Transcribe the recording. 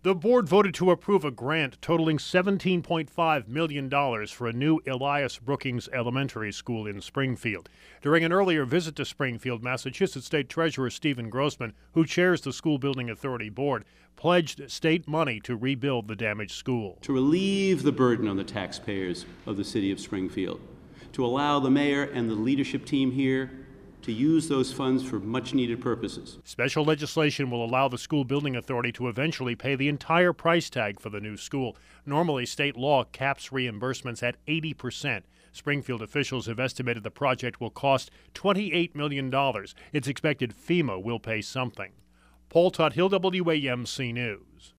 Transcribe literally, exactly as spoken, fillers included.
The board voted to approve a grant totaling seventeen point five million dollars for a new Elias Brookings Elementary School in Springfield. During an earlier visit to Springfield, Massachusetts State Treasurer Stephen Grossman, who chairs the School Building Authority Board, pledged state money to rebuild the damaged school. To relieve the burden on the taxpayers of the city of Springfield, to allow the mayor and the leadership team here to use those funds for much-needed purposes. Special legislation will allow the School Building Authority to eventually pay the entire price tag for the new school. Normally, state law caps reimbursements at eighty percent. Springfield officials have estimated the project will cost twenty-eight million dollars. It's expected FEMA will pay something. Paul Tuthill, W A M C News.